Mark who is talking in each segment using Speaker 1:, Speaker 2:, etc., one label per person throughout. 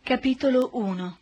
Speaker 1: Capitolo 1.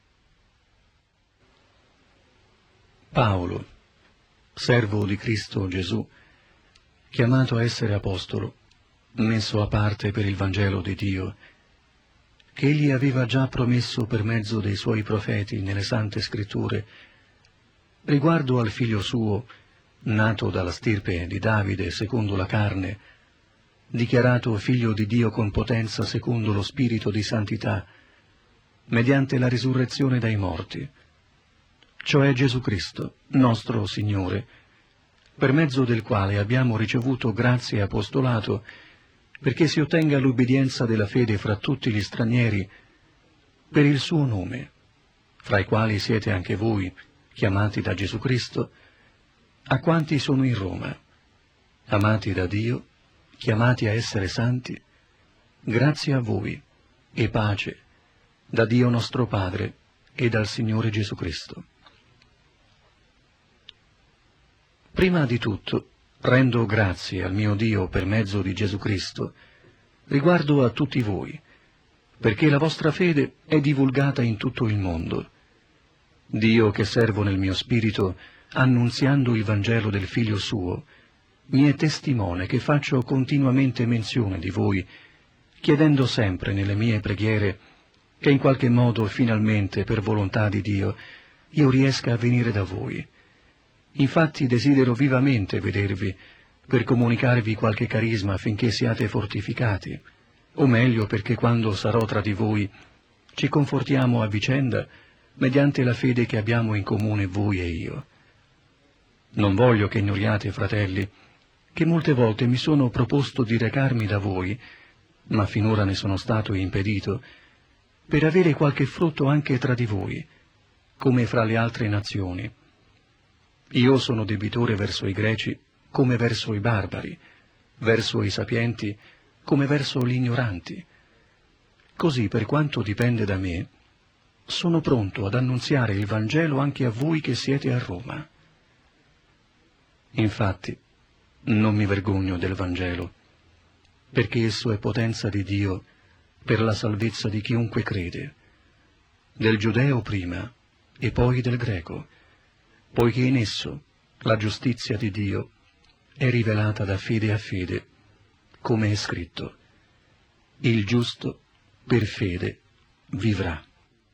Speaker 2: Paolo, servo di Cristo Gesù, chiamato a essere apostolo, messo a parte per il Vangelo di Dio, che Egli aveva già promesso per mezzo dei Suoi profeti nelle Sante Scritture, riguardo al Figlio Suo, nato dalla stirpe di Davide secondo la carne, dichiarato Figlio di Dio con potenza secondo lo Spirito di santità, mediante la risurrezione dai morti, cioè Gesù Cristo, nostro Signore, per mezzo del quale abbiamo ricevuto grazia e apostolato, perché si ottenga l'ubbidienza della fede fra tutti gli stranieri, per il suo nome, fra i quali siete anche voi, chiamati da Gesù Cristo, a quanti sono in Roma, amati da Dio, chiamati a essere santi, grazie a voi e pace da Dio nostro Padre e dal Signore Gesù Cristo. Prima di tutto rendo grazie al mio Dio per mezzo di Gesù Cristo riguardo a tutti voi, perché la vostra fede è divulgata in tutto il mondo. Dio, che servo nel mio spirito, annunziando il Vangelo del Figlio Suo, mi è testimone che faccio continuamente menzione di voi, chiedendo sempre nelle mie preghiere che in qualche modo, finalmente, per volontà di Dio, io riesca a venire da voi. Infatti desidero vivamente vedervi, per comunicarvi qualche carisma affinché siate fortificati, o meglio perché quando sarò tra di voi ci confortiamo a vicenda mediante la fede che abbiamo in comune voi e io. Non voglio che ignoriate, fratelli, che molte volte mi sono proposto di recarmi da voi, ma finora ne sono stato impedito, per avere qualche frutto anche tra di voi, come fra le altre nazioni. Io sono debitore verso i greci come verso i barbari, verso i sapienti come verso gli ignoranti. Così, per quanto dipende da me, sono pronto ad annunziare il Vangelo anche a voi che siete a Roma. Infatti, non mi vergogno del Vangelo, perché esso è potenza di Dio per la salvezza di chiunque crede, del giudeo prima e poi del greco, poiché in esso la giustizia di Dio è rivelata da fede a fede, come è scritto: il giusto per fede vivrà.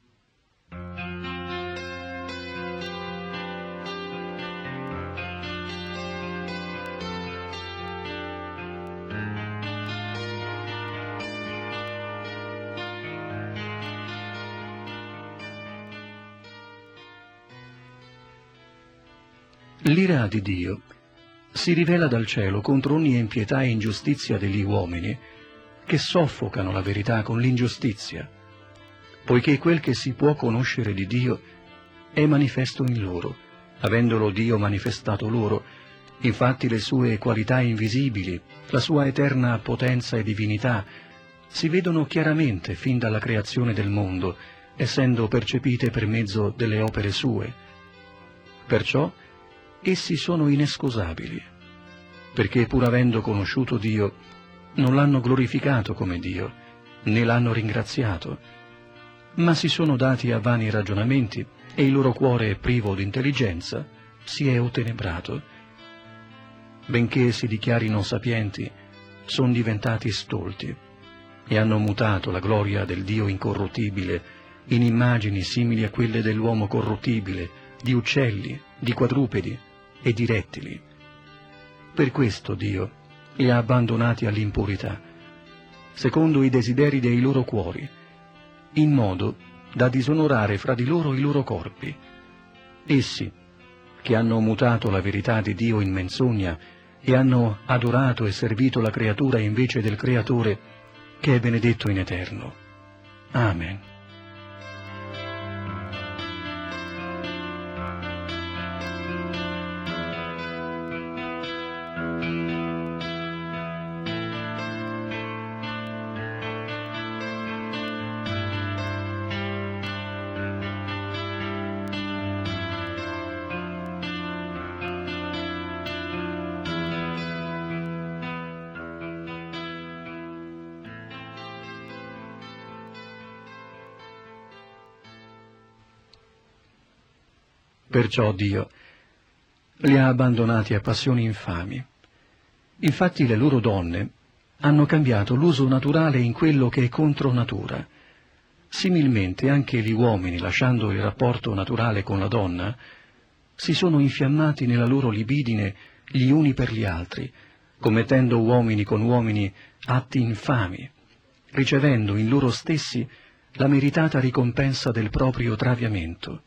Speaker 2: L'ira di Dio si rivela dal cielo contro ogni impietà e ingiustizia degli uomini che soffocano la verità con l'ingiustizia, poiché quel che si può conoscere di Dio è manifesto in loro, avendolo Dio manifestato loro. Infatti le sue qualità invisibili, la sua eterna potenza e divinità si vedono chiaramente fin dalla creazione del mondo, essendo percepite per mezzo delle opere sue. Perciò essi sono inescusabili, perché pur avendo conosciuto Dio, non l'hanno glorificato come Dio, né l'hanno ringraziato, ma si sono dati a vani ragionamenti e il loro cuore, privo d'intelligenza, si è ottenebrato. Benché si dichiarino sapienti, sono diventati stolti e hanno mutato la gloria del Dio incorruttibile in immagini simili a quelle dell'uomo corruttibile, di uccelli, di quadrupedi e di rettili. Per questo Dio li ha abbandonati all'impurità, secondo i desideri dei loro cuori, in modo da disonorare fra di loro i loro corpi. Essi, che hanno mutato la verità di Dio in menzogna e hanno adorato e servito la creatura invece del Creatore, che è benedetto in eterno. Amen. Perciò Dio li ha abbandonati a passioni infami. Infatti le loro donne hanno cambiato l'uso naturale in quello che è contro natura. Similmente anche gli uomini, lasciando il rapporto naturale con la donna, si sono infiammati nella loro libidine gli uni per gli altri, commettendo uomini con uomini atti infami, ricevendo in loro stessi la meritata ricompensa del proprio traviamento.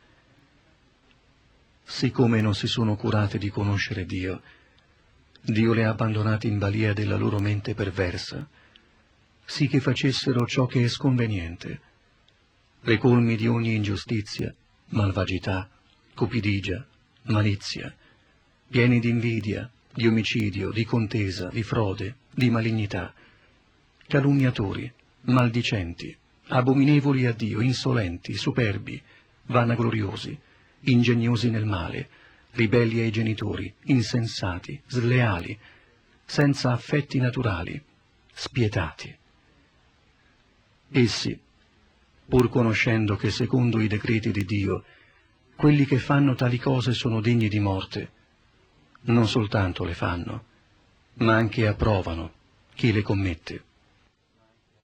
Speaker 2: Siccome non si sono curate di conoscere Dio, Dio le ha abbandonate in balia della loro mente perversa, sì che facessero ciò che è sconveniente, le colmi di ogni ingiustizia, malvagità, cupidigia, malizia, pieni di invidia, di omicidio, di contesa, di frode, di malignità, calunniatori, maldicenti, abominevoli a Dio, insolenti, superbi, vanagloriosi, ingegnosi nel male, ribelli ai genitori, insensati, sleali, senza affetti naturali, spietati. Essi, pur conoscendo che secondo i decreti di Dio quelli che fanno tali cose sono degni di morte, non soltanto le fanno, ma anche approvano chi le commette.